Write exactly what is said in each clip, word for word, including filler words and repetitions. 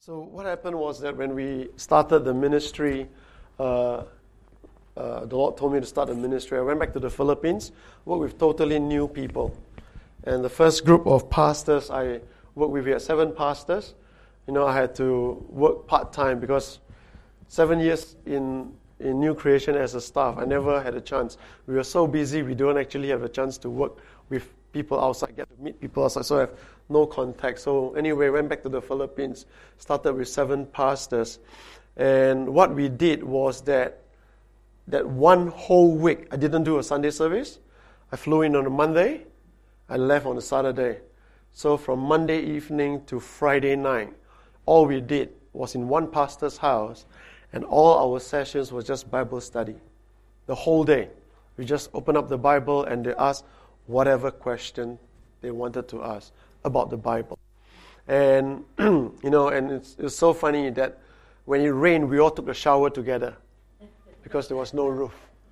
So what happened was that when we started the ministry, uh, uh, the Lord told me to start the ministry. I went back to the Philippines, worked with totally new people. And the first group of pastors I worked with, we had seven pastors. You know, I had to work part-time because seven years in, in New Creation as a staff, I never had a chance. We were so busy, we don't actually have a chance to work with people outside, get to meet people outside, so I have no contact. So anyway, went back to the Philippines, started with seven pastors. And what we did was that that one whole week, I didn't do a Sunday service. I flew in on a Monday, I left on a Saturday. So from Monday evening to Friday night, all we did was in one pastor's house, and all our sessions was just Bible study. The whole day. We just opened up the Bible and they asked whatever question they wanted to ask about the Bible. And, you know, and it's, it's so funny that when it rained, we all took a shower together because there was no roof.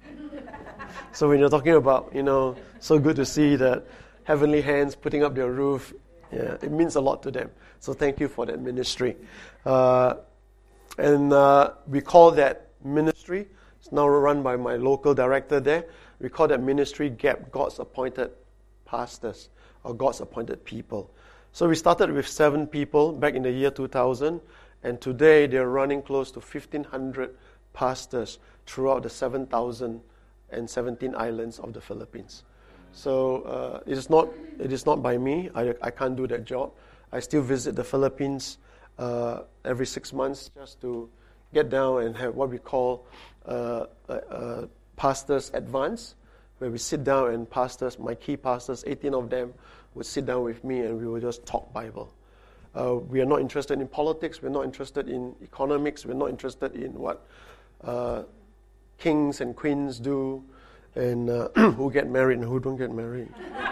So when you're talking about, you know, so good to see that heavenly hands putting up their roof, yeah, it means a lot to them. So thank you for that ministry. Uh, and uh, we call that ministry, it's now run by my local director there, we call that ministry GAP, God's appointed pastors, or God's appointed people. So we started with seven people back in the year two thousand, and today they're running close to fifteen hundred pastors throughout the seven thousand seventeen islands of the Philippines. So uh, it is not it is not by me. I, I can't do that job. I still visit the Philippines uh, every six months just to get down and have what we call uh, a, a pastors advance, where we sit down and pastors, my key pastors, eighteen of them, would sit down with me and we would just talk Bible. Uh, we are not interested in politics. We're not interested in economics. We're not interested in what uh, kings and queens do and uh, who get married and who don't get married.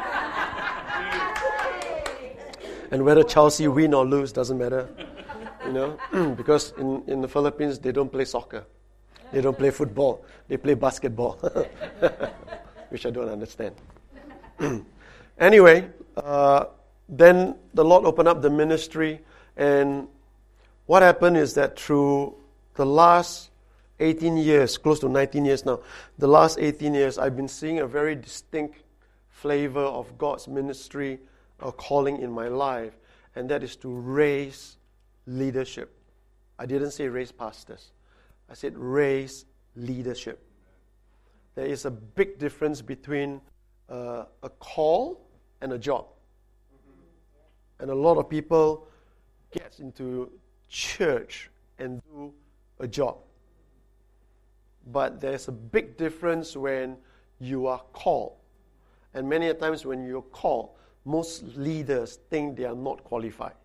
And whether Chelsea win or lose doesn't matter, you know, because in, in the Philippines, they don't play soccer. They don't play football. They play basketball, which I don't understand. Anyway, uh, then the Lord opened up the ministry, and what happened is that through the last eighteen years, close to nineteen years now, the last eighteen years, I've been seeing a very distinct flavor of God's ministry or calling in my life, and that is to raise leadership. I didn't say raise pastors. I said raise leadership. There is a big difference between uh, a call and a job. And a lot of people get into church and do a job. But there's a big difference when you are called. And many a times when you're called, most leaders think they are not qualified.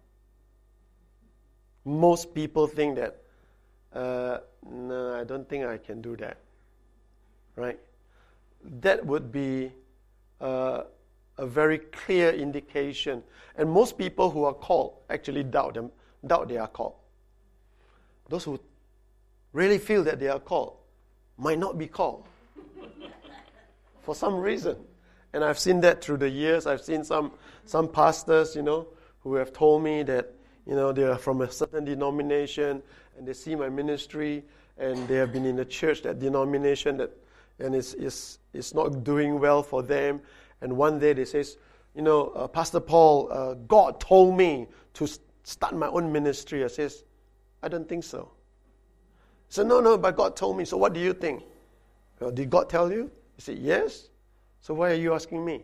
Most people think that, uh, no, I don't think I can do that. Right? That would be uh, a very clear indication. And most people who are called actually doubt them, doubt they are called. Those who really feel that they are called might not be called for some reason. And I've seen that through the years. I've seen some some pastors, you know, who have told me that, you know, they are from a certain denomination and they see my ministry and they have been in the church, that denomination, that and it's, it's, it's not doing well for them. And one day they says, you know, uh, Pastor Paul, uh, God told me to start my own ministry. I says, I don't think so. I said, no, no, but God told me. So what do you think? Well, did God tell you? He said, yes. So why are you asking me?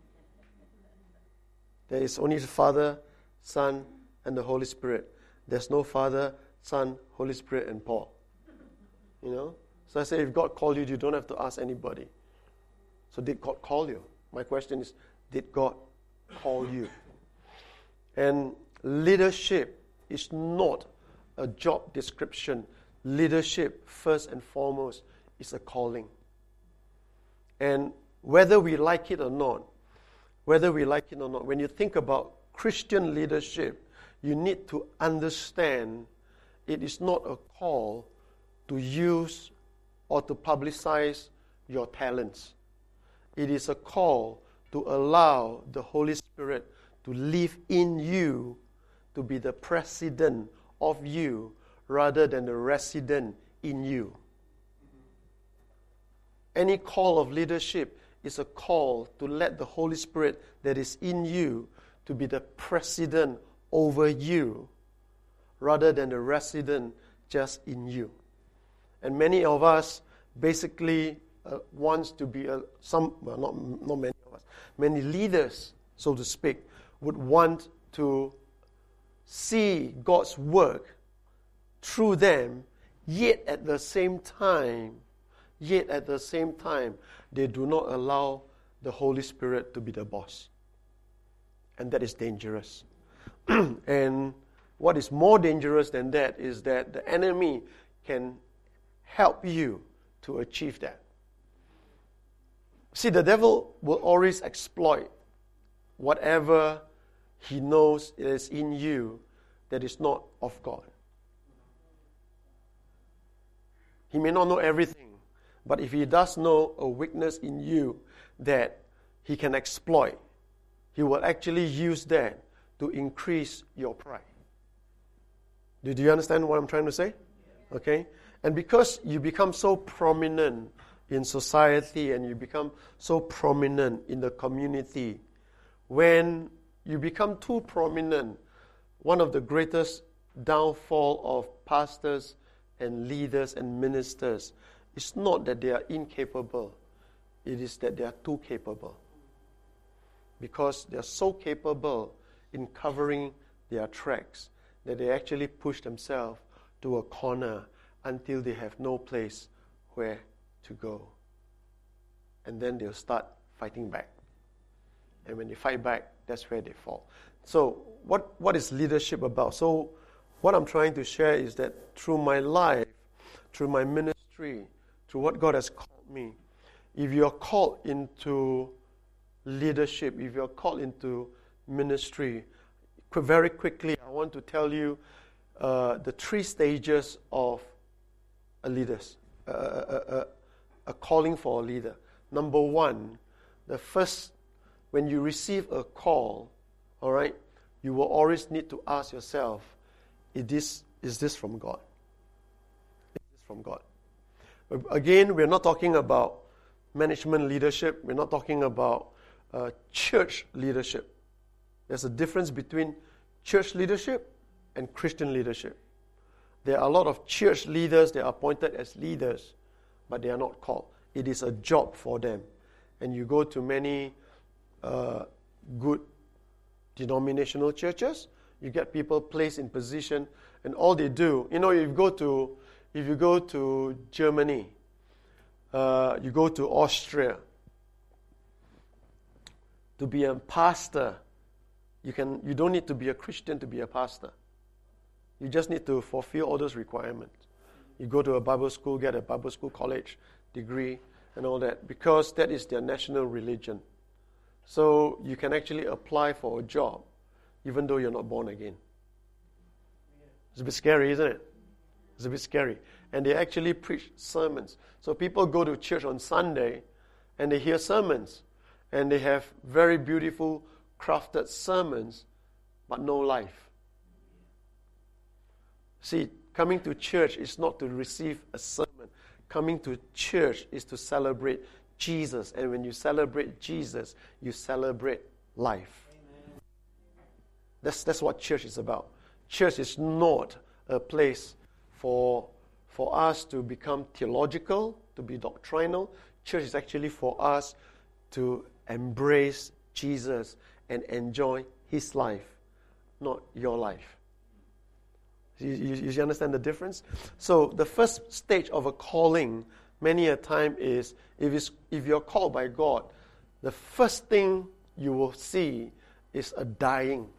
There is only the Father, Son, and the Holy Spirit. There's no Father, Son, Holy Spirit, and Paul. You know? So I say, if God called you, you don't have to ask anybody. So did God call you? My question is, did God call you? And leadership is not a job description. Leadership, first and foremost, is a calling. And whether we like it or not, whether we like it or not, when you think about Christian leadership, you need to understand it is not a call to use or to publicize your talents. It is a call to allow the Holy Spirit to live in you to be the president of you rather than the resident in you. Any call of leadership is a call to let the Holy Spirit that is in you to be the president over you rather than the resident just in you. And many of us basically uh, wants to be a, some, well, not, not many of us, many leaders, so to speak, would want to see God's work through them, yet at the same time, yet at the same time, they do not allow the Holy Spirit to be the boss. And that is dangerous. And what is more dangerous than that is that the enemy can help you to achieve that. See, the devil will always exploit whatever he knows is in you that is not of God. He may not know everything, but if he does know a weakness in you that he can exploit, he will actually use that to increase your pride. Do you understand what I'm trying to say? Okay? And because you become so prominent in society and you become so prominent in the community, when you become too prominent, one of the greatest downfall of pastors and leaders and ministers is not that they are incapable. It is that they are too capable. Because they are so capable in covering their tracks that they actually push themselves to a corner until they have no place where to go. And then they'll start fighting back. And when they fight back, that's where they fall. So what, what is leadership about? So what I'm trying to share is that through my life, through my ministry, through what God has called me, if you're called into leadership, if you're called into ministry, very quickly I want to tell you uh, the three stages of a leader, uh, a, a, a calling for a leader. Number one, the first, when you receive a call, all right, you will always need to ask yourself, is this, is this from God? Is this from God? Again, we're not talking about management leadership. We're not talking about uh, church leadership. There's a difference between church leadership and Christian leadership. There are a lot of church leaders that are appointed as leaders, but they are not called. It is a job for them. And you go to many uh, good denominational churches, you get people placed in position, and all they do, you know, if you go to, if you go to Germany, uh, you go to Austria, to be a pastor, you can, you don't need to be a Christian to be a pastor. You just need to fulfill all those requirements. You go to a Bible school, get a Bible school college degree and all that, because that is their national religion. So you can actually apply for a job even though you're not born again. It's a bit scary, isn't it? It's a bit scary. And they actually preach sermons. So people go to church on Sunday and they hear sermons. And they have very beautiful, crafted sermons, but no life. See, coming to church is not to receive a sermon. Coming to church is to celebrate Jesus. And when you celebrate Jesus, you celebrate life. Amen. That's, that's what church is about. Church is not a place for, for us to become theological, to be doctrinal. Church is actually for us to embrace Jesus and enjoy His life, not your life. You, you, you understand the difference? So the first stage of a calling, many a time is, if, it's, if you're called by God, the first thing you will see is a dying.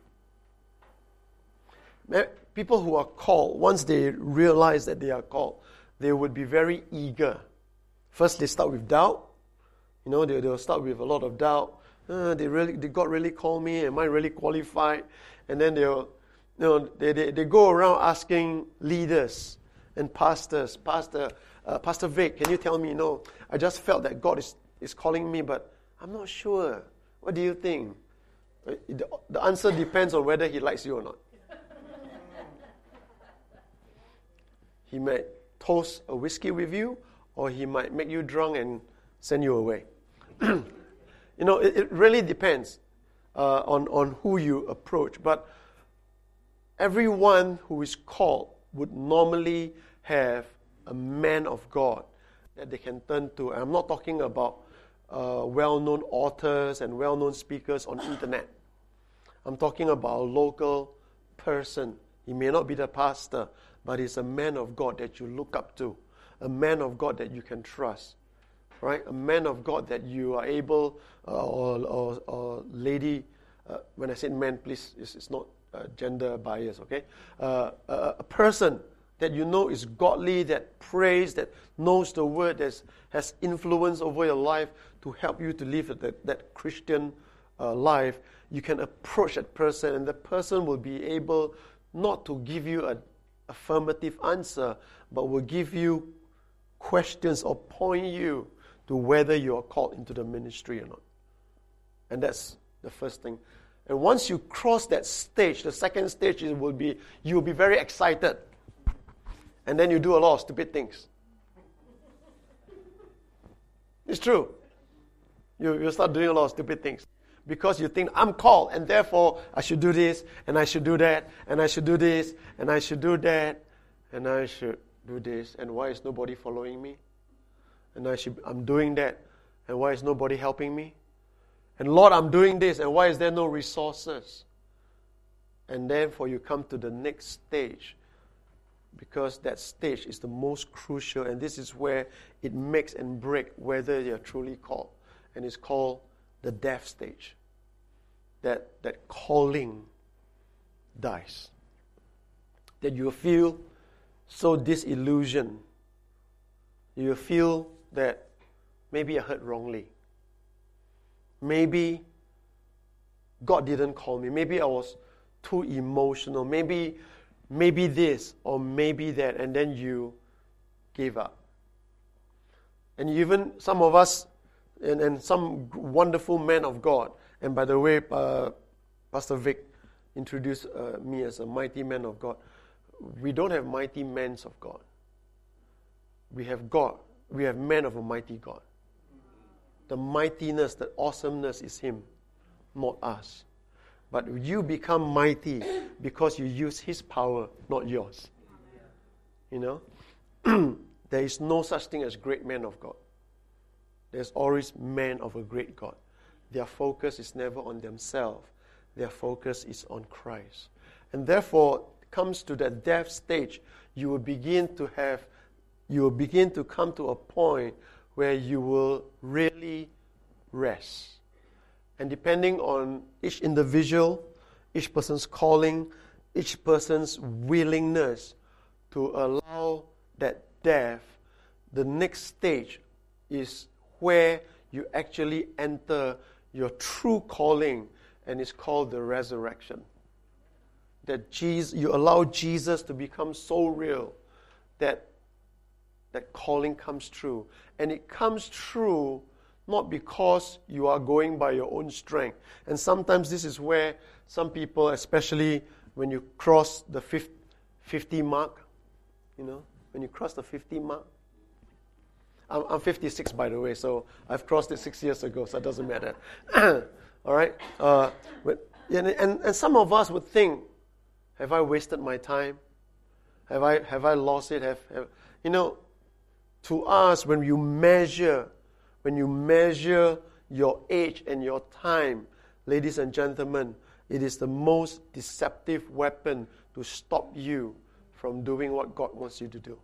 People who are called, once they realize that they are called, they would be very eager. First they start with doubt. You know, they, they'll start with a lot of doubt. Uh, they really, did God really call me? Am I really qualified? And then they'll, you know, they, they, they go around asking leaders and pastors, Pastor, uh, Pastor Vic, can you tell me? No, I just felt that God is, is calling me, but I'm not sure. What do you think? The, the answer depends on whether He likes you or not. He might toast a whiskey with you, or he might make you drunk and send you away. You know, it, it really depends uh, on, on who you approach. But everyone who is called would normally have a man of God that they can turn to. I'm not talking about uh, well-known authors and well-known speakers on the internet. I'm talking about a local person. He may not be the pastor, but he's a man of God that you look up to, a man of God that you can trust, right? A man of God that you are able, uh, or, or, or lady, uh, when I say man, please, it's, it's not uh, gender bias, okay? Uh, a, a person that you know is godly, that prays, that knows the word, that has influence over your life to help you to live that, that Christian uh, life. You can approach that person, and the person will be able not to give you an affirmative answer, but will give you questions or point you to whether you are called into the ministry or not. And that's the first thing. And once you cross that stage, the second stage it will be, you will be very excited. And then you do a lot of stupid things. It's true. You, you start doing a lot of stupid things. Because you think, I'm called, and therefore I should do this, and I should do that, and I should do this, and I should do that, and I should do this, and why is nobody following me? And I should, I'm doing that, and why is nobody helping me? And Lord, I'm doing this, and why is there no resources? And therefore you come to the next stage, because that stage is the most crucial, and this is where it makes and breaks whether you're truly called. And it's called the death stage. That that calling dies. That you feel so disillusioned. You feel that maybe I heard wrongly. Maybe God didn't call me. Maybe I was too emotional. Maybe maybe this or maybe that, and then you gave up. And even some of us, and, and some wonderful men of God, and by the way, uh, Pastor Vic introduced uh, me as a mighty man of God. We don't have mighty men of God. We have God. We have men of a mighty God. The mightiness, the awesomeness is Him, not us. But you become mighty because you use His power, not yours. You know? There is no such thing as great men of God. There's always men of a great God. Their focus is never on themselves. Their focus is on Christ. And therefore, it comes to that death stage, you will begin to have, you will begin to come to a point where you will really rest. And depending on each individual, each person's calling, each person's willingness to allow that death, the next stage is where you actually enter your true calling, and it's called the resurrection. That Jesus, you allow Jesus to become so real that that calling comes true. And it comes true not because you are going by your own strength. And sometimes this is where some people, especially when you cross the fifty mark, you know, when you cross the fifty mark, I'm, I'm fifty-six, by the way, so I've crossed it six years ago, so it doesn't matter. All right? Uh, but, and, and, and some of us would think, have I wasted my time? Have I have I lost it? Have, have you know, to us, when you measure, when you measure your age and your time, ladies and gentlemen, it is the most deceptive weapon to stop you from doing what God wants you to do.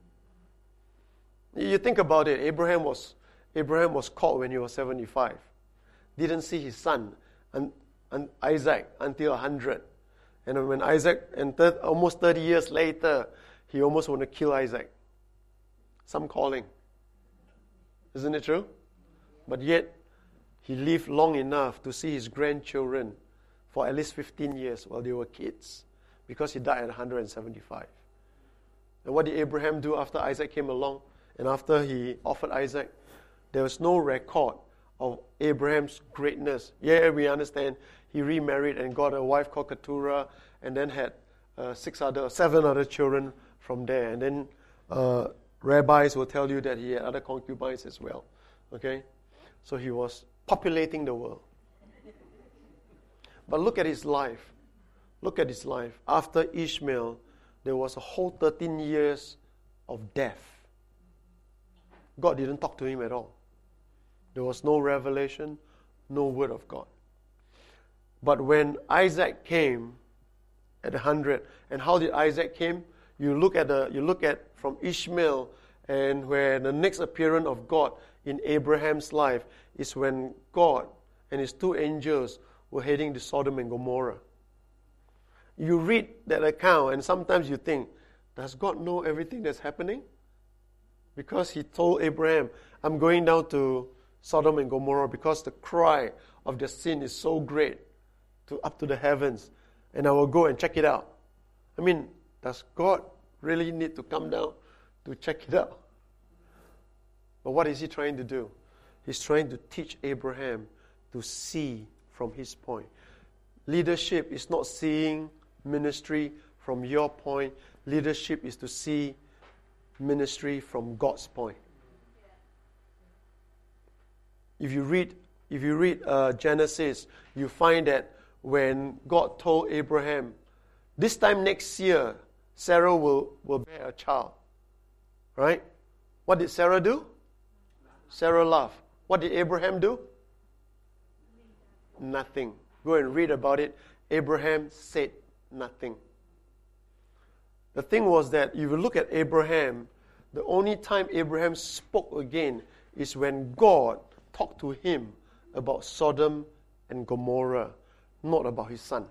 You think about it. Abraham was Abraham was called when he was seventy-five. Didn't see his son, and, and Isaac, until one hundred. And when Isaac, and third, almost thirty years later, he almost wanted to kill Isaac. Some calling. Isn't it true? But yet, he lived long enough to see his grandchildren for at least fifteen years while they were kids, because he died at one hundred seventy-five. And what did Abraham do after Isaac came along? And after he offered Isaac, there was no record of Abraham's greatness. Yeah, we understand he remarried and got a wife called Keturah, and then had uh, six other, seven other children from there. And then uh, rabbis will tell you that he had other concubines as well. Okay? So he was populating the world. But look at his life. Look at his life. After Ishmael, there was a whole thirteen years of death. God didn't talk to him at all. There was no revelation, no word of God. But when Isaac came at a hundred, and how did Isaac came? You look at the you look at from Ishmael, and where the next appearance of God in Abraham's life is when God and his two angels were heading to Sodom and Gomorrah. You read that account, and sometimes you think, does God know everything that's happening? Because he told Abraham, I'm going down to Sodom and Gomorrah because the cry of their sin is so great to up to the heavens, and I will go and check it out. I mean, does God really need to come down to check it out? But what is he trying to do? He's trying to teach Abraham to see from his point. Leadership is not seeing ministry from your point. Leadership is to see ministry from God's point. If you read, if you read uh, Genesis, you find that when God told Abraham, this time next year, Sarah will, will bear a child. Right? What did Sarah do? Sarah laughed. What did Abraham do? Nothing. Go and read about it. Abraham said nothing. The thing was that if you look at Abraham, the only time Abraham spoke again is when God talked to him about Sodom and Gomorrah, not about his son.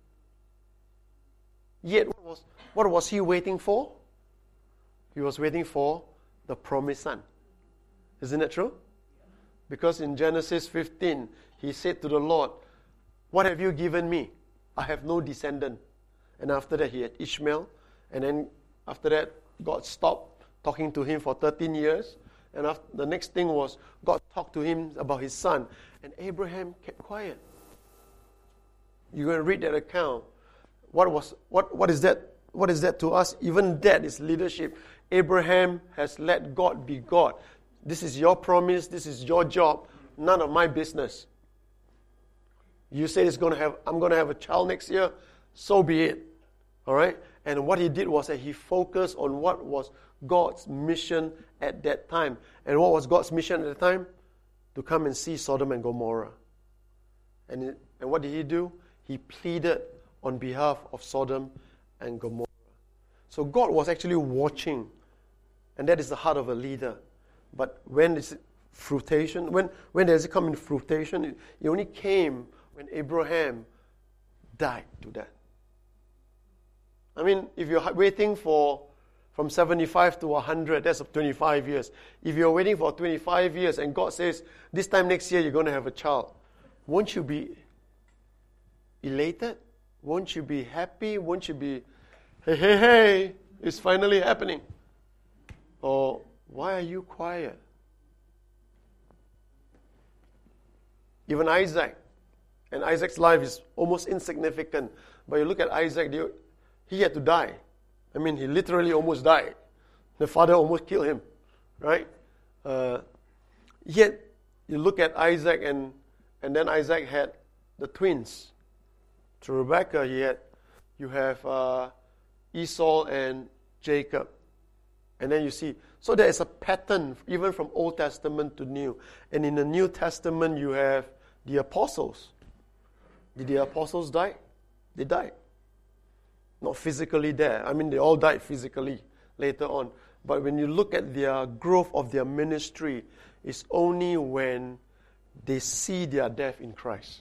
Yet, what was, what was he waiting for? He was waiting for the promised son. Isn't that true? Because in Genesis fifteen, he said to the Lord, what have you given me? I have no descendant. And after that, he had Ishmael. And then after that, God stopped talking to him for thirteen years. And after, the next thing was, God talked to him about his son. And Abraham kept quiet. You're going to read that account. What was what? What is that? What is that to us? Even that is leadership. Abraham has let God be God. This is your promise. This is your job. None of my business. You say it's going to have. I'm going to have a child next year. So be it. All right. And what he did was that he focused on what was God's mission at that time. And what was God's mission at the time? To come and see Sodom and Gomorrah. And it, and what did he do? He pleaded on behalf of Sodom and Gomorrah. So God was actually watching. And that is the heart of a leader. But when it's fruition, when, when does it come in fruition? It, it only came when Abraham died to that. I mean, if you're waiting for from seventy-five to one hundred, that's twenty-five years. If you're waiting for twenty-five years and God says, this time next year you're going to have a child, won't you be elated? Won't you be happy? Won't you be, hey, hey, hey, it's finally happening? Or, why are you quiet? Even Isaac, and Isaac's life is almost insignificant. But you look at Isaac, he had to die. I mean, he literally almost died. The father almost killed him, right? Uh, yet, you look at Isaac, and and then Isaac had the twins. To Rebekah, he had, you have uh, Esau and Jacob. And then you see, so there is a pattern, even from Old Testament to New. And in the New Testament, you have the apostles. Did the apostles die? They died. Not physically there. I mean, they all died physically later on. But when you look at their growth of their ministry, it's only when they see their death in Christ.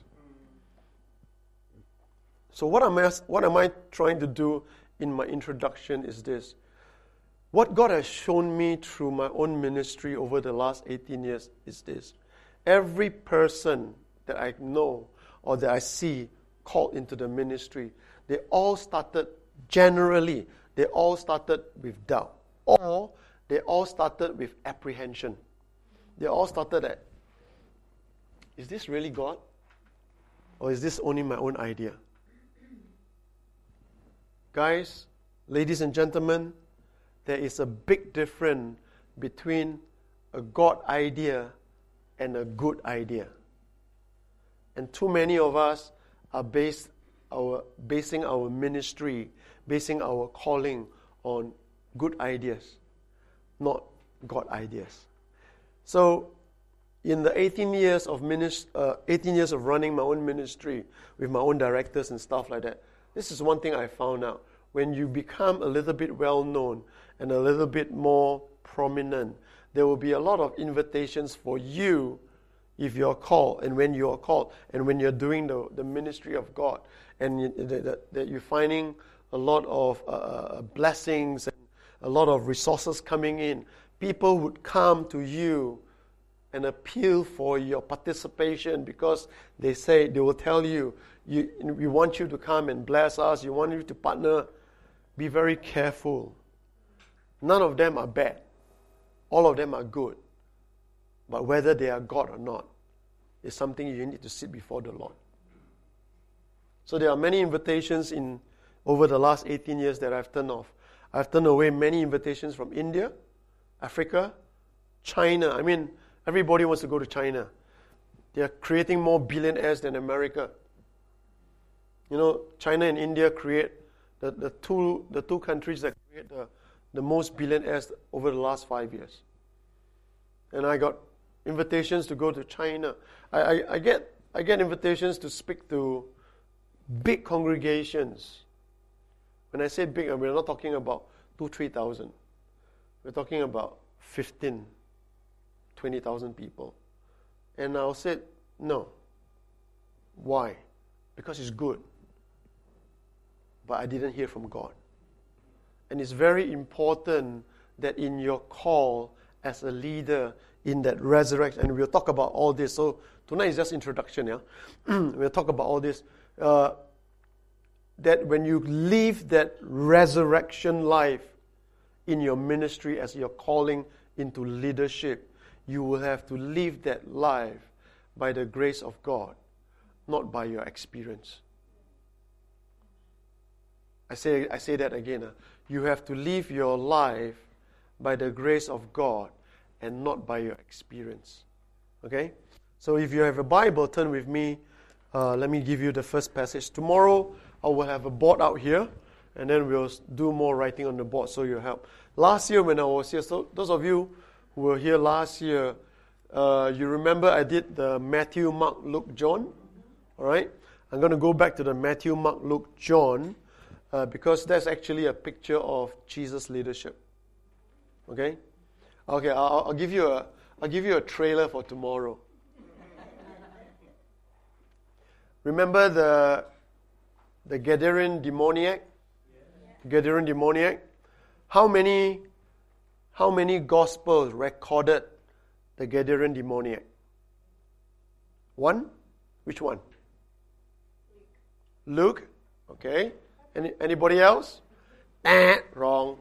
So what am I, what am I trying to do in my introduction is this. What God has shown me through my own ministry over the last eighteen years is this. Every person that I know or that I see called into the ministry, they all started, generally, they all started with doubt. Or they all started with apprehension. They all started at, is this really God? Or is this only my own idea? Guys, ladies and gentlemen, there is a big difference between a God idea and a good idea. And too many of us are based our basing our ministry, basing our calling on good ideas, not God ideas. So, in the eighteen years of minis- uh, eighteen years of running my own ministry with my own directors and stuff like that, this is one thing I found out. When you become a little bit well known and a little bit more prominent, there will be a lot of invitations for you if you're called, and when you're called, and when you're doing the, the ministry of God, and you, that, that you're finding a lot of uh, blessings and a lot of resources coming in, people would come to you and appeal for your participation because they say, they will tell you, you, we want you to come and bless us, you want you to partner. Be very careful. None of them are bad. All of them are good. But whether they are God or not is something you need to sit before the Lord. So there are many invitations in over the last eighteen years that I've turned off. I've turned away many invitations from India, Africa, China. I mean, everybody wants to go to China. They are creating more billionaires than America. You know, China and India create the, the two the two countries that create the, the most billionaires over the last five years. And I got invitations to go to China. I, I, I get I get invitations to speak to big congregations. When I say big, we're not talking about two, three thousand. We're talking about fifteen, twenty thousand people. And I'll say, no. Why? Because it's good. But I didn't hear from God. And it's very important that in your call as a leader in that resurrection, and we'll talk about all this. So tonight is just introduction, yeah? We'll talk about all this. Uh, that when you live that resurrection life in your ministry as you're calling into leadership, you will have to live that life by the grace of God, not by your experience. I say I say that again. Uh, you have to live your life by the grace of God and not by your experience. Okay? So if you have a Bible, turn with me. Uh, let me give you the first passage. Tomorrow, I will have a board out here, and then we'll do more writing on the board, so you'll help. Last year when I was here, so those of you who were here last year, uh, you remember I did the Matthew, Mark, Luke, John? All right? I'm going to go back to the Matthew, Mark, Luke, John, uh, because that's actually a picture of Jesus' leadership. Okay? Okay, I'll, I'll give you a I'll give you a trailer for tomorrow. Remember the the Gadarene demoniac? Yeah. Gadarene demoniac? How many how many gospels recorded the Gadarene demoniac? One? Which one? Luke. Luke? Okay. Any anybody else? Eh, wrong.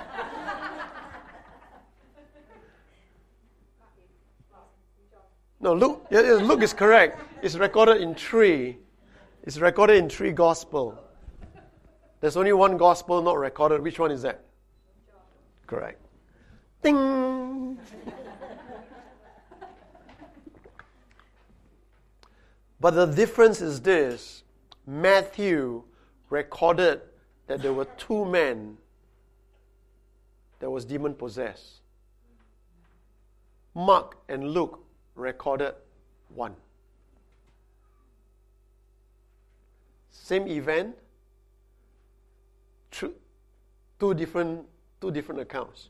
No, Luke, yeah, Luke is correct. It's recorded in three. It's recorded in three gospel. There's only one gospel not recorded. Which one is that? Correct. Ding! But the difference is this. Matthew recorded that there were two men that was demon-possessed. Mark and Luke recorded one. Same event, two different two different accounts.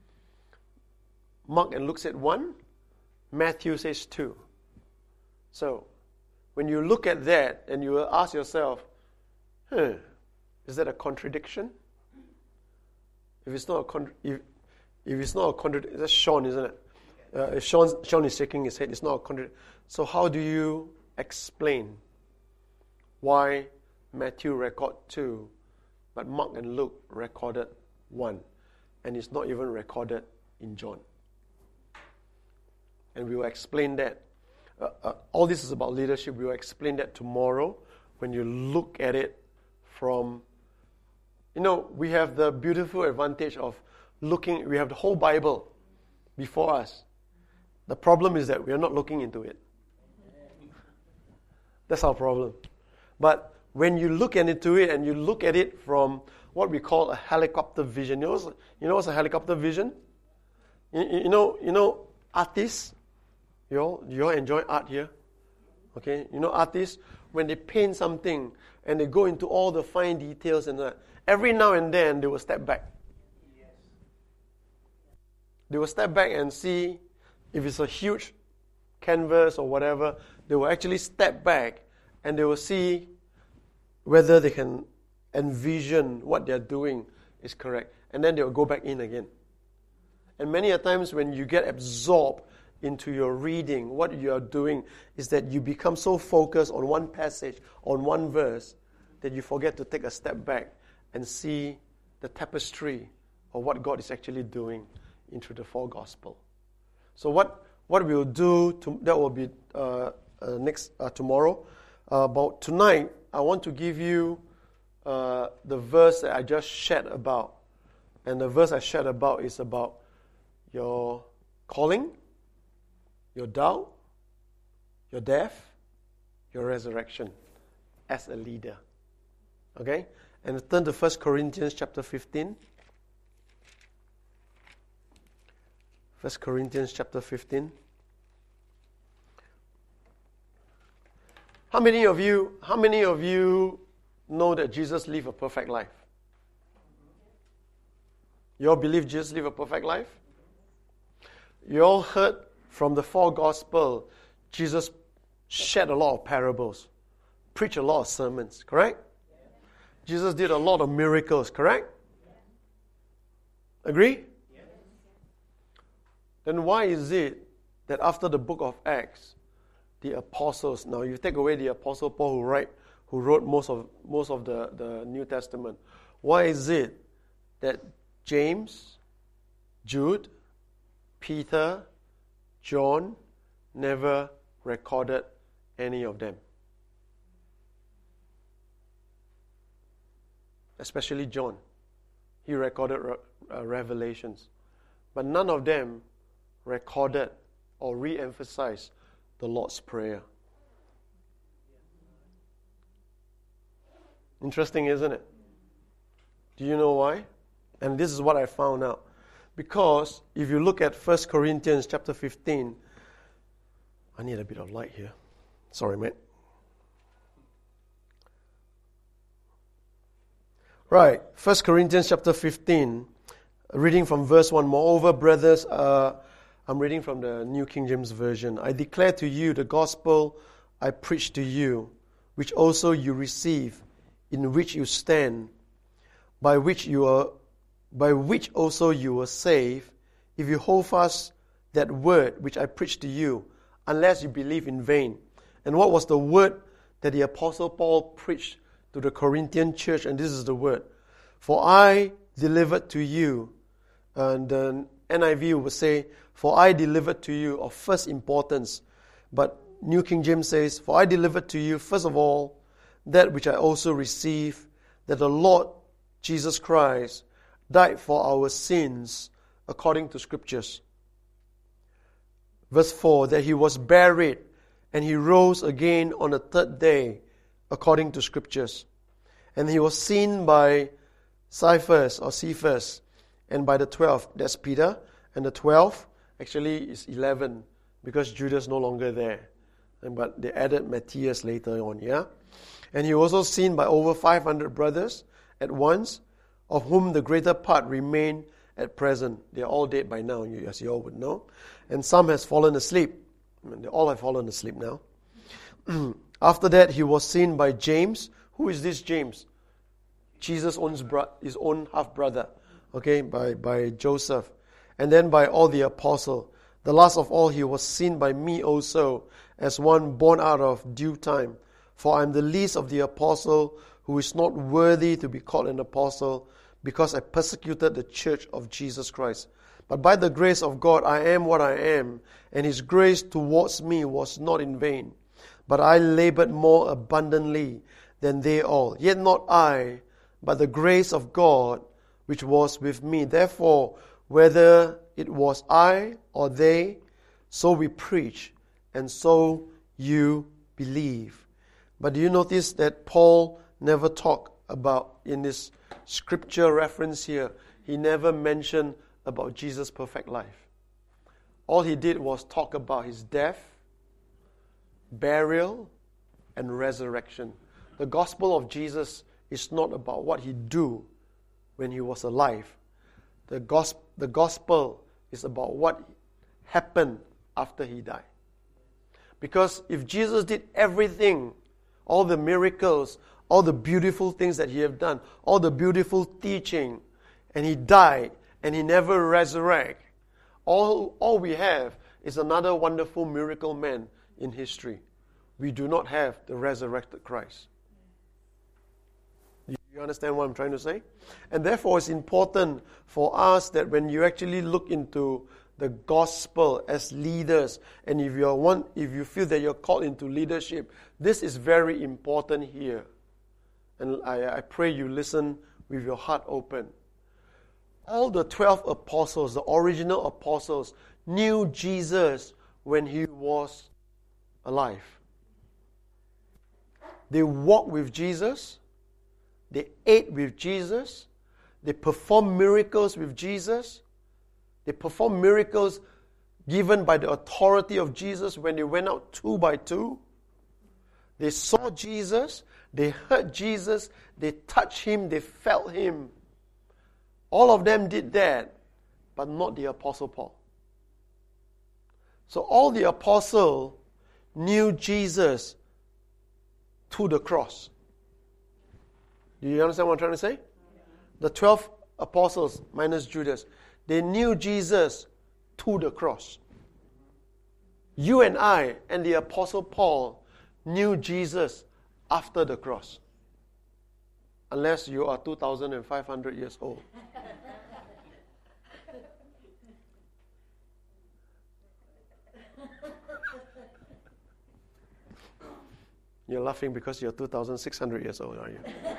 Mark and Luke said one, Matthew says two. So, when you look at that and you will ask yourself, huh, is that a contradiction? If it's not a con- if, if it's not a contradiction, that's Sean, isn't it? Uh, if Sean, Sean is shaking his head, it's not a contradiction. So how do you explain why Matthew recorded two, but Mark and Luke recorded one, and it's not even recorded in John? And we will explain that. Uh, uh, all this is about leadership. We will explain that tomorrow when you look at it from, you know, we have the beautiful advantage of looking, we have the whole Bible before us. The problem is that we are not looking into it. That's our problem. But when you look into it and you look at it from what we call a helicopter vision, you know, you know what's a helicopter vision? You, you know, you know, artists. You all, you all enjoy art here, okay? You know, artists, when they paint something and they go into all the fine details and that, every now and then they will step back. They will step back and see if it's a huge canvas or whatever. They will actually step back and they will see whether they can envision what they're doing is correct. And then they will go back in again. And many a times when you get absorbed into your reading, what you are doing is that you become so focused on one passage, on one verse, that you forget to take a step back and see the tapestry of what God is actually doing into the four gospel. So what what we'll do, to, that will be uh, uh, next uh, tomorrow. Uh, but tonight, I want to give you uh, the verse that I just shared about. And the verse I shared about is about your calling, your doubt, your death, your resurrection as a leader. Okay? And turn to First Corinthians chapter fifteen. First Corinthians chapter fifteen. How many of you, how many of you know that Jesus lived a perfect life? You all believe Jesus lived a perfect life? You all heard from the four gospels, Jesus shared a lot of parables, preached a lot of sermons, correct? Jesus did a lot of miracles, correct? Agree? Then why is it that after the book of Acts, the apostles, now you take away the apostle Paul who write, who wrote most of most of the, the New Testament, why is it that James, Jude, Peter, John never recorded any of them? Especially John. He recorded re- uh, revelations. But none of them recorded or re-emphasized the Lord's Prayer. Interesting, isn't it? Do you know why? And this is what I found out. Because if you look at First Corinthians chapter fifteen, I need a bit of light here. Sorry, mate. Right, First Corinthians chapter fifteen, reading from verse one. Moreover, brothers, uh, I'm reading from the New King James Version. I declare to you the gospel I preached to you, which also you receive, in which you stand, by which you are, by which also you were saved, if you hold fast that word which I preached to you, unless you believe in vain. And what was the word that the Apostle Paul preached to the Corinthian church? And this is the word. For I delivered to you, and the N I V will say, for I delivered to you of first importance. But New King James says, for I delivered to you, first of all, that which I also received, that the Lord Jesus Christ died for our sins according to Scriptures. Verse four, that he was buried and he rose again on the third day according to Scriptures. And he was seen by Cephas or Cephas and by the twelve. That's Peter. And the twelve actually is eleven because Judas is no longer there. And but they added Matthias later on, yeah? And he was also seen by over five hundred brothers at once, of whom the greater part remain at present. They are all dead by now, as you all would know. And some has fallen asleep. I mean, they all have fallen asleep now. After that, he was seen by James. Who is this James? Jesus' own bro- his own half-brother, okay, by, by Joseph. And then by all the apostles. The last of all, he was seen by me also, as one born out of due time. For I am the least of the apostle, who is not worthy to be called an apostle, because I persecuted the church of Jesus Christ. But by the grace of God, I am what I am, and his grace towards me was not in vain. But I labored more abundantly than they all. Yet not I, but the grace of God which was with me. Therefore, whether it was I or they, so we preach, and so you believe. But do you notice that Paul never talked about, in this scripture reference here, he never mentioned about Jesus' perfect life. All he did was talk about his death, burial, and resurrection. The gospel of Jesus is not about what he do when he was alive. The gospel, the gospel is about what happened after he died. Because if Jesus did everything, all the miracles, all the beautiful things that he have done, all the beautiful teaching, and he died, and he never resurrected, all, all we have is another wonderful miracle man in history. We do not have the resurrected Christ. You understand what I'm trying to say? And therefore it's important for us that when you actually look into the gospel as leaders, and if you are one, if you feel that you're called into leadership, this is very important here. And I, I pray you listen with your heart open. All the twelve apostles, the original apostles, knew Jesus when he was alive. They walked with Jesus. They ate with Jesus. They performed miracles with Jesus. They performed miracles given by the authority of Jesus when they went out two by two. They saw Jesus. They heard Jesus. They touched him. They felt him. All of them did that, but not the Apostle Paul. So all the apostles knew Jesus to the cross. Do you understand what I'm trying to say? The twelve apostles, minus Judas, they knew Jesus to the cross. You and I and the Apostle Paul knew Jesus after the cross. Unless you are two thousand five hundred years old. You're laughing because you're two thousand six hundred years old, are you?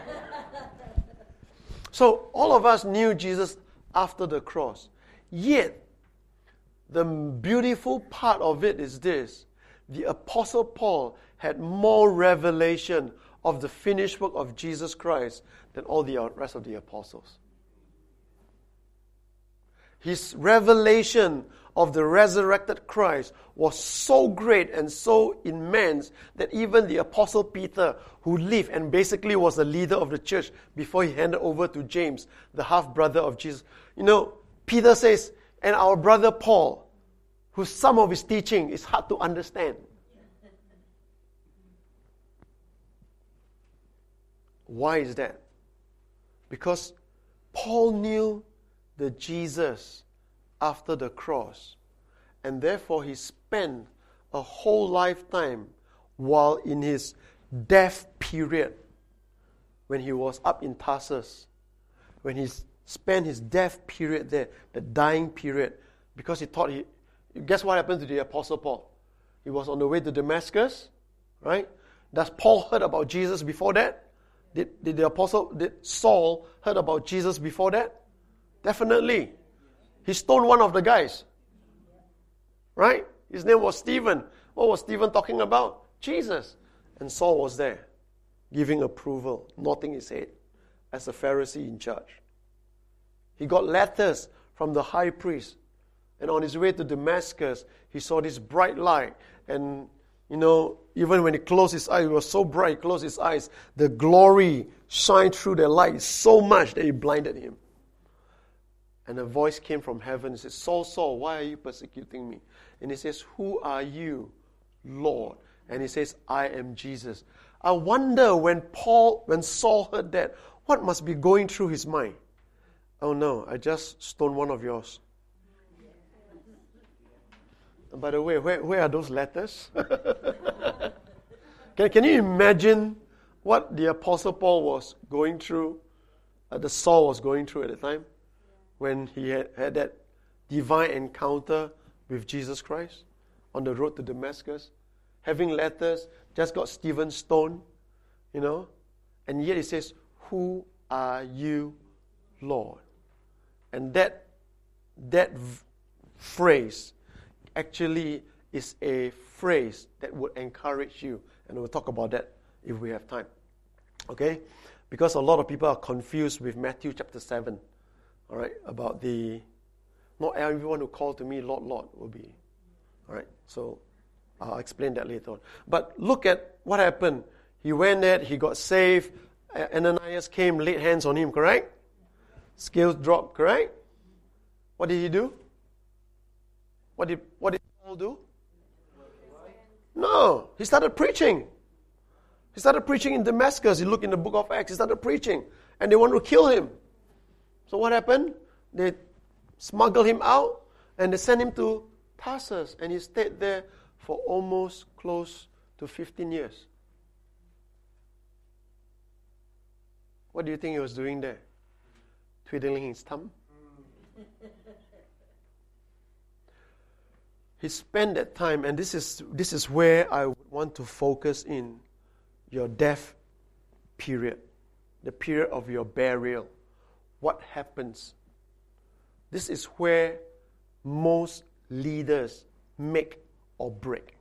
So all of us knew Jesus after the cross. Yet, the beautiful part of it is this. The Apostle Paul had more revelation of the finished work of Jesus Christ than all the rest of the apostles. His revelation of the resurrected Christ was so great and so immense that even the Apostle Peter, who lived and basically was the leader of the church before he handed over to James, the half-brother of Jesus. You know, Peter says, and our brother Paul, whose some of his teaching is hard to understand. Why is that? Because Paul knew the Jesus after the cross, and therefore he spent a whole lifetime while in his death period, when he was up in Tarsus, when he spent his death period there, the dying period, because he thought he, guess what happened to the Apostle Paul? He was on the way to Damascus, right? Does Paul heard about Jesus before that? Did, did the Apostle, did Saul heard about Jesus before that? Definitely. He stoned one of the guys. Right? His name was Stephen. What was Stephen talking about? Jesus. And Saul was there, giving approval, nodding his head, as a Pharisee in charge. He got letters from the high priest. And on his way to Damascus, he saw this bright light. And, you know, even when he closed his eyes, it was so bright, he closed his eyes. The glory shined through the light so much that it blinded him. And a voice came from heaven and said, Saul, Saul, why are you persecuting me? And he says, who are you, Lord? And he says, I am Jesus. I wonder when Paul, when Saul heard that, what must be going through his mind? Oh no, I just stoned one of yours. And by the way, where, where are those letters? can, can you imagine what the Apostle Paul was going through, uh, the Saul was going through at the time? When he had, had that divine encounter with Jesus Christ on the road to Damascus, having letters, just got Stephen stoned, you know, and yet he says, who are you, Lord? And that, that v- phrase actually is a phrase that would encourage you. And we'll talk about that if we have time. Okay? Because a lot of people are confused with Matthew chapter seven. All right? About the, not everyone who called to me, Lord, Lord, will be. All right? So, I'll explain that later on. But look at what happened. He went there, he got saved. Ananias came, laid hands on him, correct? Scales dropped, correct? What did he do? What did, what did Paul do? No, he started preaching. He started preaching in Damascus. You look in the book of Acts, he started preaching. And they wanted to kill him. So what happened? They smuggled him out and they sent him to Tarsus. And he stayed there for almost close to fifteen years. What do you think he was doing there? Twiddling his thumb? He spent that time, and this is this is where I want to focus in your death period, the period of your burial. What happens? This is where most leaders make or break.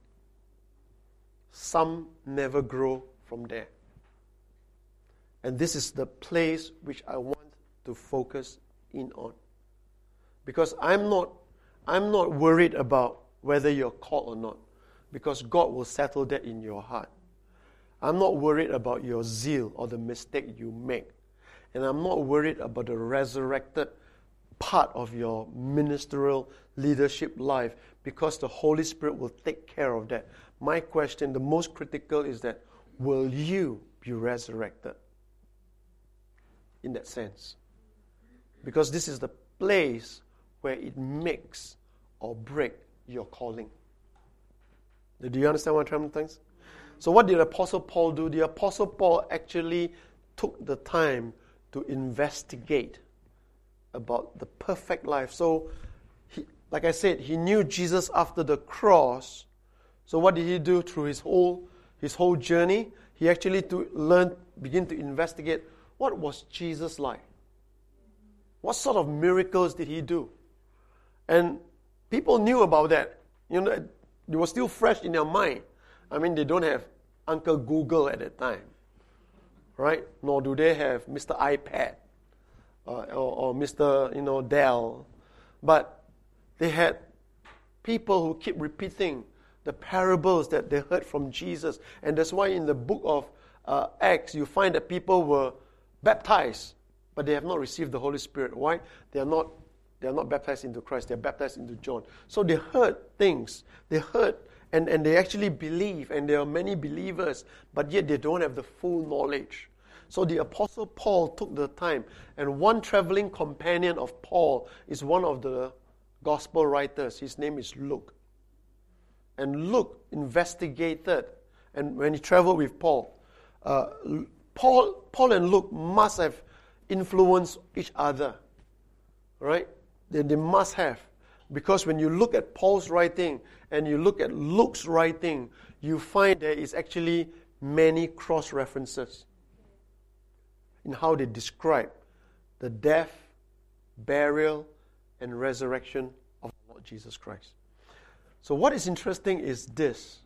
Some never grow from there. And this is the place which I want to focus in on. Because I'm not I'm not worried about whether you're called or not, because God will settle that in your heart. I'm not worried about your zeal or the mistake you make. And I'm not worried about the resurrected part of your ministerial leadership life, because the Holy Spirit will take care of that. My question, the most critical, is that will you be resurrected? In that sense. Because this is the place where it makes or breaks your calling. Do you understand what I'm trying to say? So what did the Apostle Paul do? The Apostle Paul actually took the time to investigate about the perfect life. So, he, like I said, he knew Jesus after the cross. So what did he do through his whole his whole journey? He actually to learn, begin to investigate, what was Jesus like? What sort of miracles did he do? And people knew about that. You know, they were still fresh in their mind. I mean, they don't have Uncle Google at that time, right? Nor do they have Mister iPad uh, or, or Mister you know Dell. But they had people who keep repeating the parables that they heard from Jesus. And that's why in the book of uh, Acts, you find that people were baptized, but they have not received the Holy Spirit. Why? They are not they are not baptized into Christ. They are baptized into John. So they heard things. They heard and, and they actually believe. And there are many believers, but yet they don't have the full knowledge. So the Apostle Paul took the time. And one traveling companion of Paul is one of the gospel writers. His name is Luke. And Luke investigated. And when he traveled with Paul, uh, Paul, Paul and Luke must have influenced each other, right? They, they must have. Because when you look at Paul's writing and you look at Luke's writing, you find there is actually many cross-references in how they describe the death, burial, and resurrection of the Lord Jesus Christ. So what is interesting is this.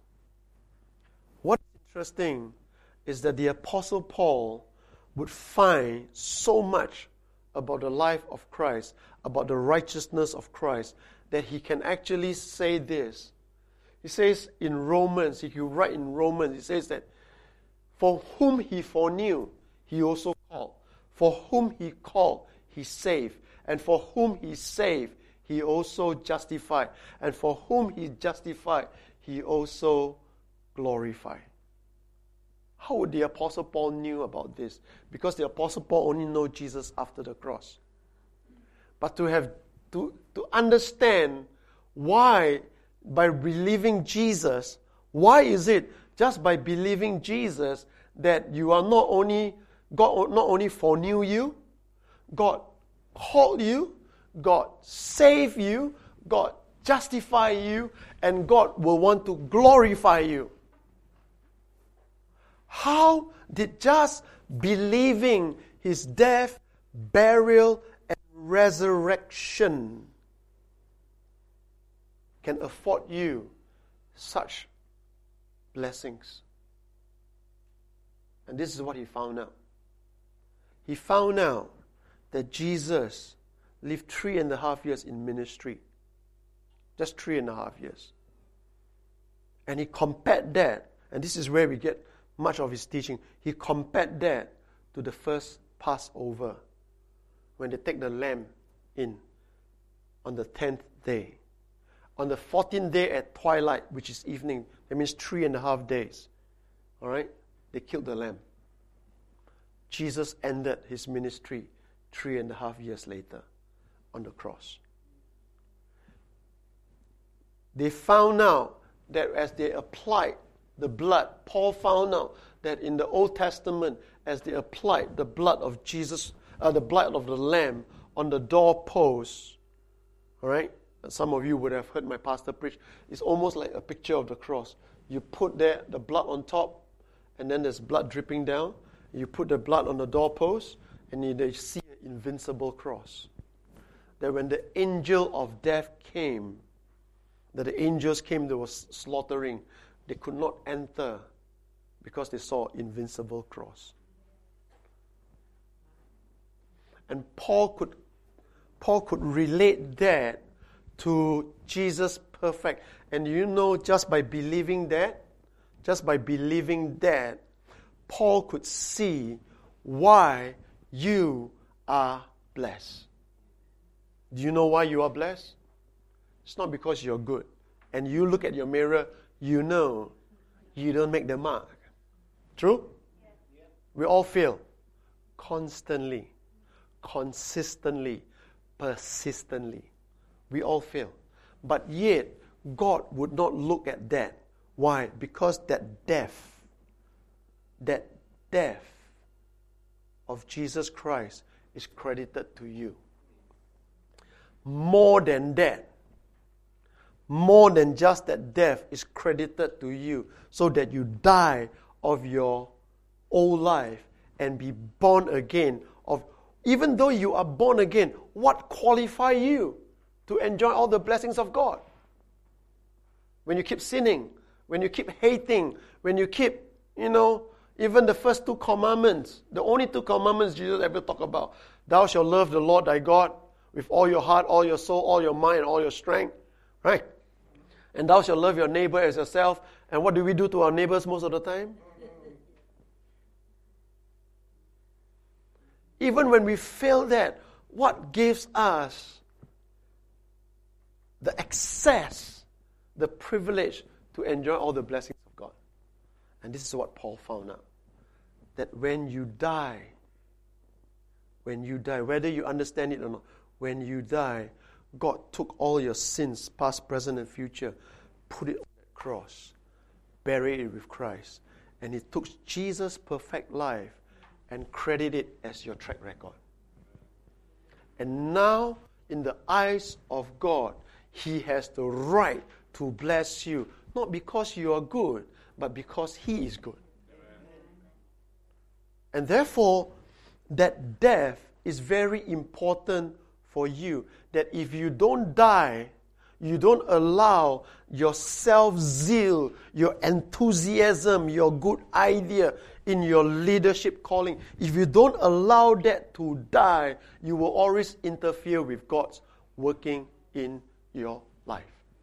What is interesting is that the Apostle Paul would find so much about the life of Christ, about the righteousness of Christ, that he can actually say this. He says in Romans, if you write in Romans, he says that for whom he foreknew, he also called. For whom he called, he saved. And for whom he saved, he also justified. And for whom he justified, he also glorified. How would the Apostle Paul knew about this? Because the Apostle Paul only knew Jesus after the cross. But to have to, to understand why, by believing Jesus, why is it just by believing Jesus that you are not only, God not only foreknew you, God called you, God saved you, God justified you, and God will want to glorify you. How did just believing his death, burial, and resurrection can afford you such blessings. And this is what he found out. He found out that Jesus lived three and a half years in ministry. Just three and a half years. And he compared that, and this is where we get much of his teaching. He compared that to the first Passover, when they take the lamb in on the tenth day. On the fourteenth day at twilight, which is evening, that means three and a half days. All right? They killed the lamb. Jesus ended his ministry three and a half years later on the cross. They found out that as they applied the blood, Paul found out that in the Old Testament, as they applied the blood of Jesus, uh, the blood of the lamb on the doorpost, all right? Some of you would have heard my pastor preach. It's almost like a picture of the cross. You put there the blood on top, and then there's blood dripping down. You put the blood on the doorpost, and you they see an invincible cross. That when the angel of death came, that the angels came, they were slaughtering. They could not enter because they saw invincible cross. And Paul could, Paul could relate that to Jesus perfect. And you know, just by believing that, just by believing that, Paul could see why you are blessed. Do you know why you are blessed? It's not because you're good. And you look at your mirror, you know you don't make the mark. True? We all fail. Constantly, consistently, persistently. We all fail. But yet, God would not look at that. Why? Because that death, that death of Jesus Christ is credited to you. More than that, more than just that death is credited to you, so that you die of your old life and be born again. Of even though you are born again, what qualifies you to enjoy all the blessings of God? When you keep sinning, when you keep hating, when you keep, you know, even the first two commandments, the only two commandments Jesus ever talked about. Thou shalt love the Lord thy God with all your heart, all your soul, all your mind, all your strength. Right? And thou shalt love your neighbor as yourself. And what do we do to our neighbors most of the time? Even when we fail that, what gives us the access, the privilege to enjoy all the blessings of God? And this is what Paul found out. That when you die, when you die, whether you understand it or not, when you die, God took all your sins, past, present, and future, put it on the cross, buried it with Christ, and He took Jesus' perfect life and credited it as your track record. And now, in the eyes of God, He has the right to bless you, not because you are good, but because He is good. And therefore, that death is very important for you. That if you don't die, you don't allow your self-zeal, your enthusiasm, your good idea in your leadership calling, if you don't allow that to die, you will always interfere with God's working in your life.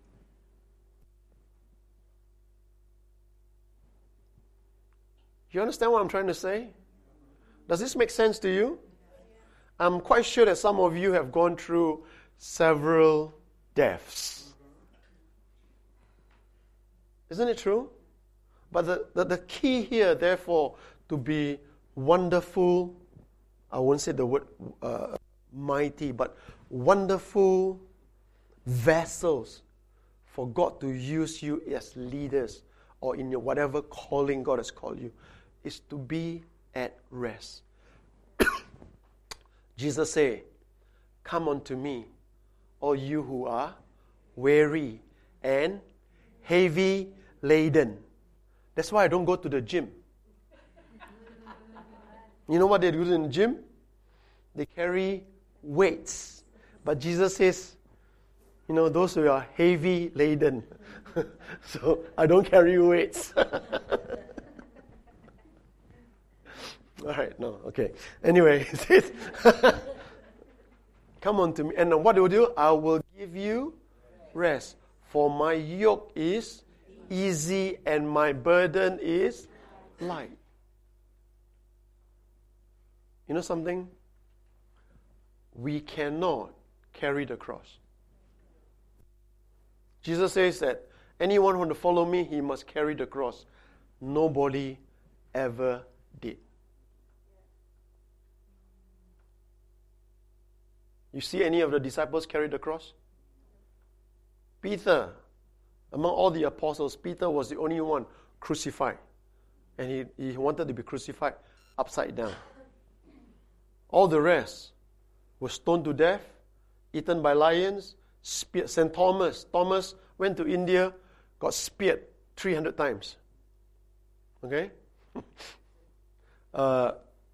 You understand what I'm trying to say? Does this make sense to you? I'm quite sure that some of you have gone through several deaths. Isn't it true? But the, the, the key here, therefore, to be wonderful, I won't say the word uh, mighty, but wonderful vessels for God to use you as leaders or in your whatever calling God has called you, is to be at rest. Jesus said, "Come unto me, all you who are weary and heavy laden." That's why I don't go to the gym. You know what they do in the gym? They carry weights. But Jesus says, you know, those who are heavy laden. So I don't carry weights. All right, no, okay. Anyway, he says, come unto me. And what do you do? I will give you rest. For my yoke is easy and my burden is light. You know something? We cannot carry the cross. Jesus says that anyone who wants to follow me, he must carry the cross. Nobody ever did. You see any of the disciples carry the cross? Peter, among all the apostles, Peter was the only one crucified. And he, he wanted to be crucified upside down. All the rest were stoned to death, eaten by lions, speared. Saint Thomas, Thomas went to India, got speared three hundred times. Okay? uh,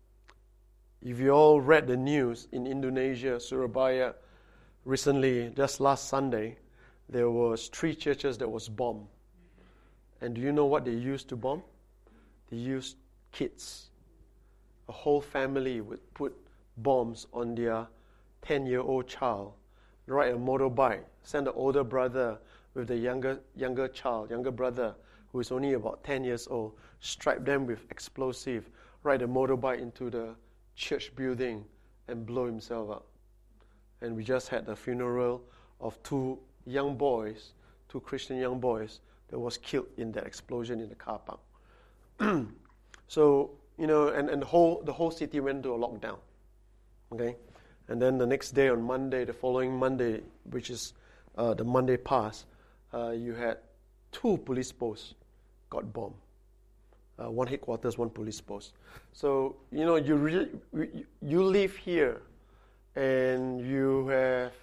if you all read the news in Indonesia, Surabaya, recently, just last Sunday, there was three churches that was bombed. And do you know what they used to bomb? They used kids. A whole family would put bombs on their ten-year-old child, ride a motorbike, send the older brother with the younger younger child, younger brother, who is only about ten years old, strike them with explosive, ride a motorbike into the church building and blow himself up. And we just had the funeral of two young boys, two Christian young boys, that was killed in that explosion in the car park. So, you know, and, and the whole the whole city went into a lockdown. Okay? And then the next day, on Monday, the following Monday, which is uh, the Monday past, uh, you had two police posts got bombed. Uh, one headquarters, one police post. So, you know, you really, you live here and you have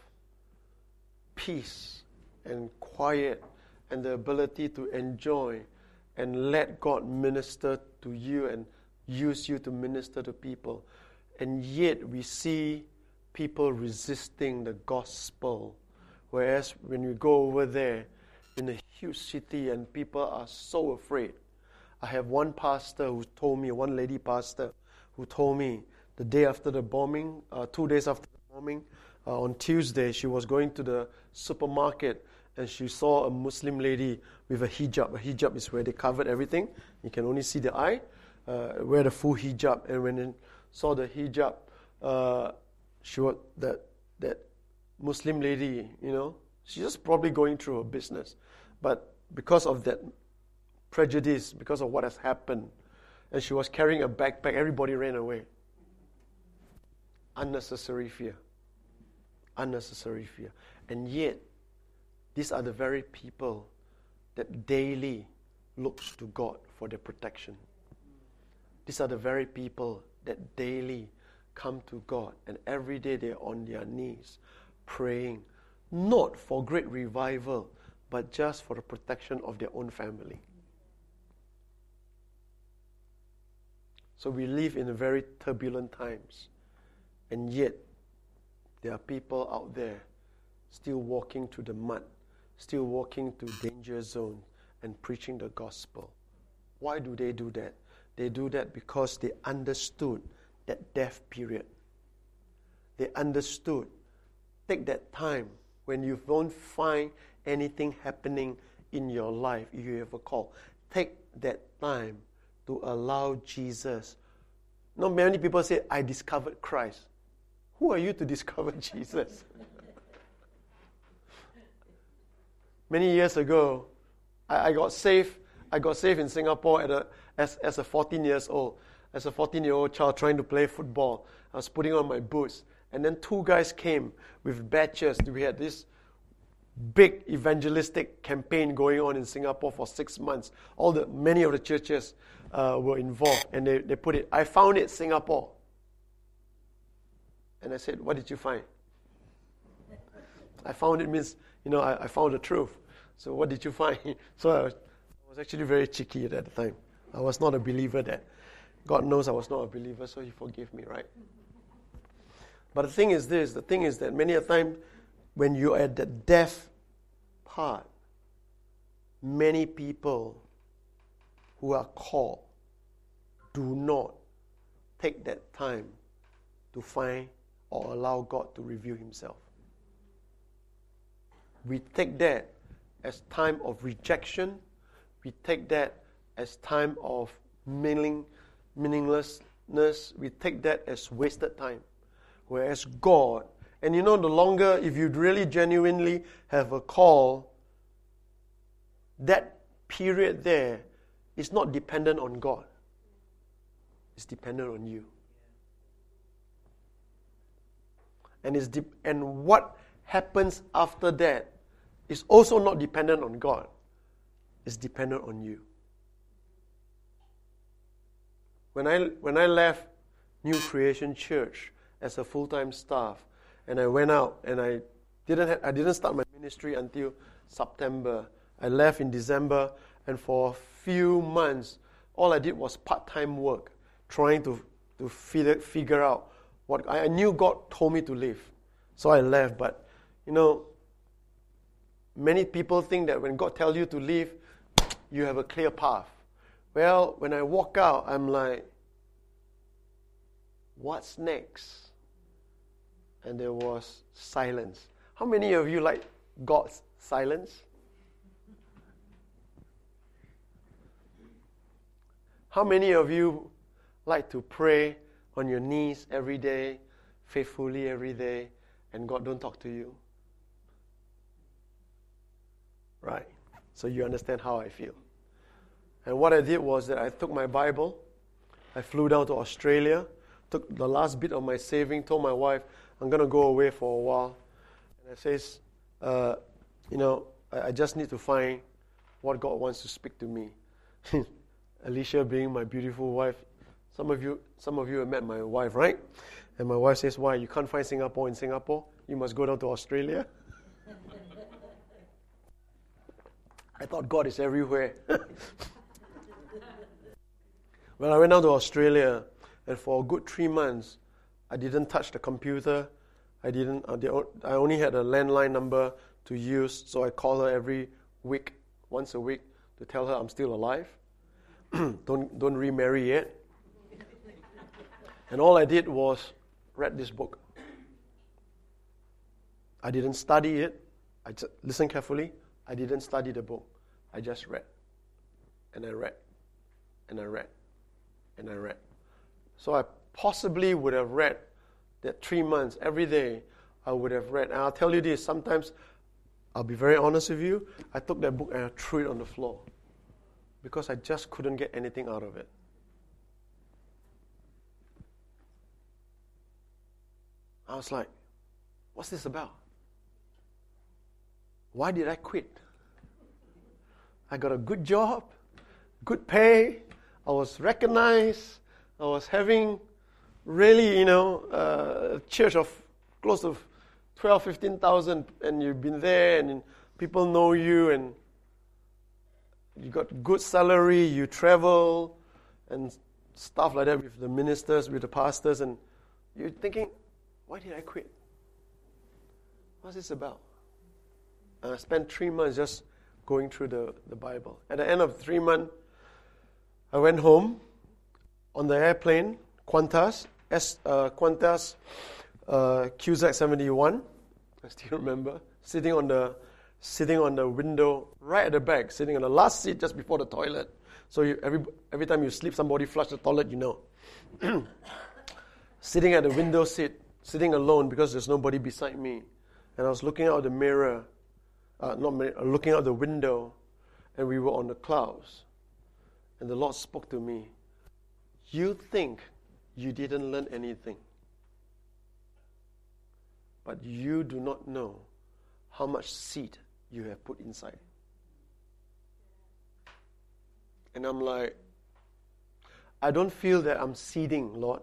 peace and quiet and the ability to enjoy and let God minister to you and use you to minister to people. And yet we see people resisting the gospel. Whereas when you go over there in a huge city and people are so afraid. I have one pastor who told me, one lady pastor, who told me the day after the bombing, uh, two days after the bombing, uh, on Tuesday, she was going to the supermarket and she saw a Muslim lady with a hijab. A hijab is where they covered everything. You can only see the eye. Uh, wear the full hijab. And when they saw the hijab, uh, she was, that, that Muslim lady, you know, she's just probably going through her business. But because of that prejudice, because of what has happened, and she was carrying a backpack, everybody ran away. Unnecessary fear. Unnecessary fear. And yet, these are the very people that daily looks to God for their protection. These are the very people that daily come to God, and every day they're on their knees praying, not for great revival, but just for the protection of their own family. So we live in very turbulent times, and yet there are people out there still walking through the mud, still walking through danger zones and preaching the gospel. Why do they do that? They do that because they understood that death period. They understood. Take that time when you don't find anything happening in your life, if you have a call. Take that time to allow Jesus. Not many people say, I discovered Christ. Who are you to discover Jesus? Many years ago, I, I got saved. I got saved in Singapore at a, as, as a fourteen years old. As a fourteen-year-old child trying to play football. I was putting on my boots. And then two guys came with badges. We had this big evangelistic campaign going on in Singapore for six months. All the many of the churches uh, were involved, and they, they put it, I found it, Singapore. And I said, what did you find? I found it means, you know, I, I found the truth. So what did you find? So I was, I was actually very cheeky at the time. I was not a believer then. God knows I was not a believer, so he forgave me, right? But the thing is this, the thing is that many a time when you're at the death part, many people who are called do not take that time to find or allow God to reveal himself. We take that as time of rejection. We take that as time of meaning, meaninglessness. We take that as wasted time. Whereas God, and you know, the longer, if you really genuinely have a call, that period there is not dependent on God. It's dependent on you. And, it's de- and what happens after that is also not dependent on God. It's dependent on you. When I when I left New Creation Church as a full-time staff, and I went out and I didn't have, I didn't start my ministry until September. I left in December, and for a few months, all I did was part-time work, trying to to figure, figure out what I, I knew God told me to leave, so I left. But you know, many people think that when God tells you to leave, you have a clear path. Well, when I walk out, I'm like, what's next? And there was silence. How many of you like God's silence? How many of you like to pray on your knees every day, faithfully every day, and God don't talk to you? Right. So you understand how I feel. And what I did was that I took my Bible, I flew down to Australia, took the last bit of my saving, told my wife, I'm going to go away for a while. And I says, uh, you know, I, I just need to find what God wants to speak to me. Alicia being my beautiful wife, some of you some of you have met my wife, right? And my wife says, why, you can't find Singapore in Singapore? You must go down to Australia? I thought God is everywhere. When I went down to Australia, and for a good three months, I didn't touch the computer. I didn't. Uh, I only had a landline number to use, so I call her every week, once a week, to tell her I'm still alive. don't don't remarry yet. And all I did was read this book. I didn't study it. I just listen carefully. I didn't study the book. I just read, and I read, and I read, and I read. So I possibly would have read that three months, every day, I would have read. And I'll tell you this, sometimes, I'll be very honest with you, I took that book and I threw it on the floor because I just couldn't get anything out of it. I was like, what's this about? Why did I quit? I got a good job, good pay, I was recognized, I was having really, you know, uh, a church of close to twelve, fifteen thousand, and you've been there, and people know you, and you got good salary, you travel, and stuff like that with the ministers, with the pastors, and you're thinking, why did I quit? What's this about? And I spent three months just going through the, the Bible. At the end of three months, I went home on the airplane, Qantas, S, uh, Qantas uh, Q Z seventy-one. I still remember sitting on the sitting on the window right at the back, sitting on the last seat just before the toilet. So you, every every time you sleep, somebody flush the toilet, you know. Sitting at the window seat, sitting alone because there's nobody beside me, and I was looking out the mirror, uh, not mirror, looking out the window, and we were on the clouds, and the Lord spoke to me. You think you didn't learn anything, but you do not know how much seed you have put inside. And I'm like, I don't feel that I'm seeding, Lord.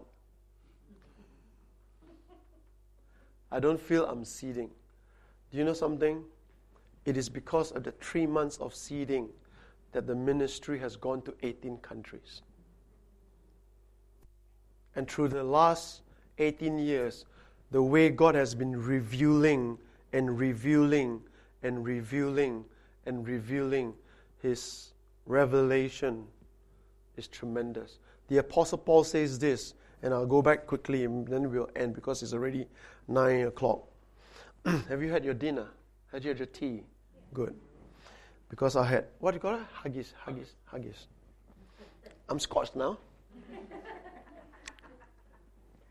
I don't feel I'm seeding. Do you know something? It is because of the three months of seeding that the ministry has gone to eighteen countries. And through the last eighteen years, the way God has been revealing and revealing and revealing and revealing His revelation is tremendous. The Apostle Paul says this, and I'll go back quickly and then we'll end because it's already nine o'clock. Have you had your dinner? Had you had your tea? Good. Because I had, what do you call it? Haggis, haggis, haggis. I'm Scotch now.